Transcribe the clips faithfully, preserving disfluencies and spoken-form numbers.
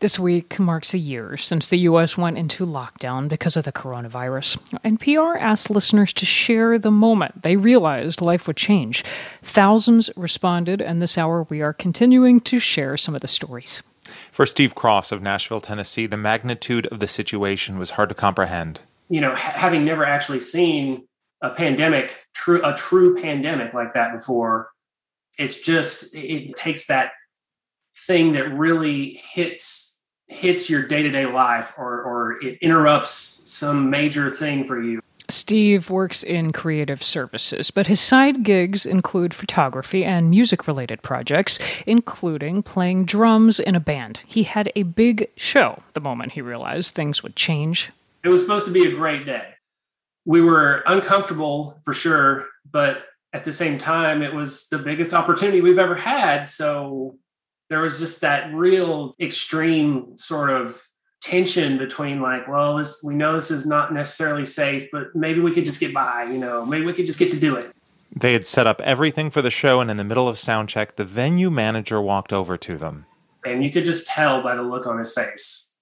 This week marks a year since the U S went into lockdown because of the coronavirus. N P R asked listeners to share the moment they realized life would change. Thousands responded, and this hour we are continuing to share some of the stories. For Steve Cross of Nashville, Tennessee, the magnitude of the situation was hard to comprehend. You know, having never actually seen a pandemic, true a true pandemic like that before, it's just, it takes that thing that really hits hits your day-to-day life or, or it interrupts some major thing for you. Steve works in creative services, but his side gigs include photography and music-related projects, including playing drums in a band. He had a big show the moment he realized things would change. It was supposed to be a great day. We were uncomfortable for sure, but at the same time, it was the biggest opportunity we've ever had. So there was just that real extreme sort of tension between like, well, this, we know this is not necessarily safe, but maybe we could just get by, you know, maybe we could just get to do it. They had set up everything for the show, and in the middle of sound check, the venue manager walked over to them. And you could just tell by the look on his face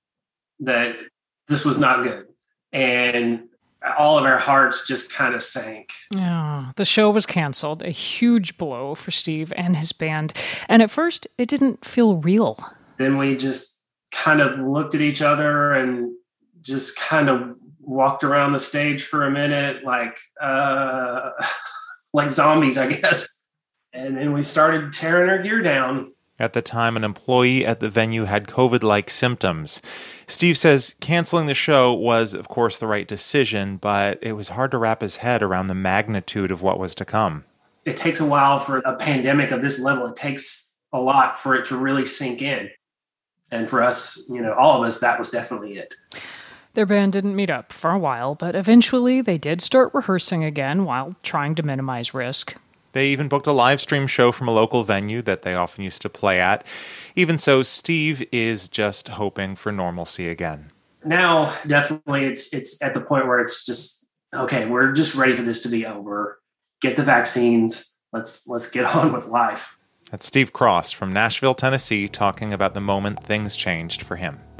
that this was not good. And all of our hearts just kind of sank. Yeah, the show was canceled, a huge blow for Steve and his band. And at first, it didn't feel real. Then we just kind of looked at each other and just kind of walked around the stage for a minute, like uh, like zombies, I guess. And then we started tearing our gear down. At the time, an employee at the venue had COVID-like symptoms. Steve says canceling the show was, of course, the right decision, but it was hard to wrap his head around the magnitude of what was to come. It takes a while for a pandemic of this level. It takes a lot for it to really sink in. And for us, you know, all of us, that was definitely it. Their band didn't meet up for a while, but eventually they did start rehearsing again while trying to minimize risk. They even booked a live stream show from a local venue that they often used to play at. Even so, Steve is just hoping for normalcy again. Now, definitely, it's it's at the point where it's just, okay, we're just ready for this to be over. Get the vaccines. Let's let's get on with life. That's Steve Cross from Nashville, Tennessee, talking about the moment things changed for him.